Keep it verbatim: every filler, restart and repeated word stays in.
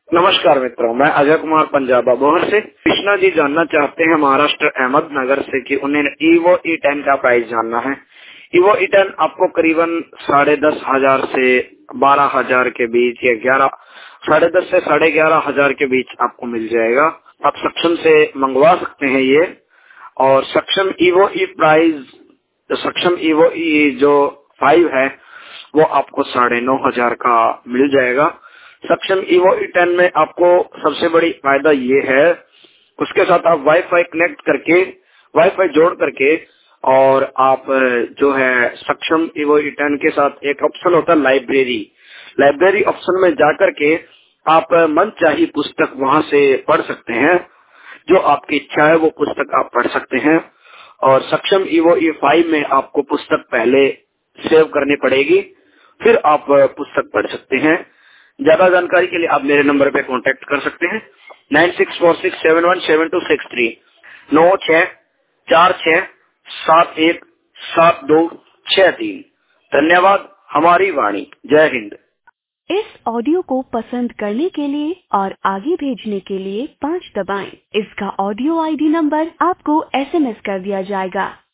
नमस्कार मित्रों, मैं अजय कुमार पंजाब अबोहर से। कृष्णा जी जानना चाहते हैं महाराष्ट्र अहमदनगर से कि उन्हें ईवो ई टेन का प्राइस जानना है। ईवो ई टेन आपको करीबन साढ़े दस हजार से बारह हजार के बीच या ग्यारह साढ़े दस से साढ़े ग्यारह हजार के बीच आपको मिल जाएगा। आप सक्षम से मंगवा सकते हैं ये। और Saksham Evo E price Saksham Evo E जो फाइव है वो आपको साढ़े नौ हजार का मिल जाएगा। सक्षम ईवो ई टेन में आपको सबसे बड़ी फायदा ये है, उसके साथ आप वाईफाई कनेक्ट करके वाईफाई जोड़ करके और आप जो है सक्षम ईवो ई टेन के साथ एक ऑप्शन होता है लाइब्रेरी लाइब्रेरी ऑप्शन में जाकर के आप मनचाही पुस्तक वहां से पढ़ सकते हैं। जो आपकी इच्छा है वो पुस्तक आप पढ़ सकते हैं। और सक्षम ईवो ई फाइव में आपको पुस्तक पहले सेव करनी पड़ेगी, फिर आप पुस्तक पढ़ सकते हैं। ज्यादा जानकारी के लिए आप मेरे नंबर पे कांटेक्ट कर सकते हैं nine six four six seven one seven two six three नौ छह चार छह सात एक सात दो छह तीन। धन्यवाद। हमारी वाणी। जय हिंद। इस ऑडियो को पसंद करने के लिए और आगे भेजने के लिए पाँच दबाएं। इसका ऑडियो आईडी नंबर आपको एसएमएस कर दिया जाएगा।